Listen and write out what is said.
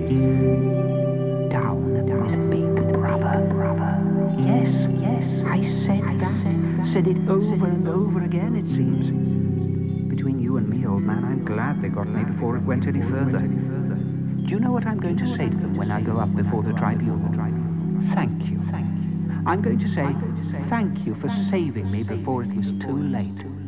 Down with Big Brother. Yes, I said that. Said it over and over again, it seems. Between you and me, old man, I'm glad they got me before it went any further. Do you know what I'm going to say to them when I go up before the tribunal? Thank you. I'm going to say thank you for saving me before it was too late.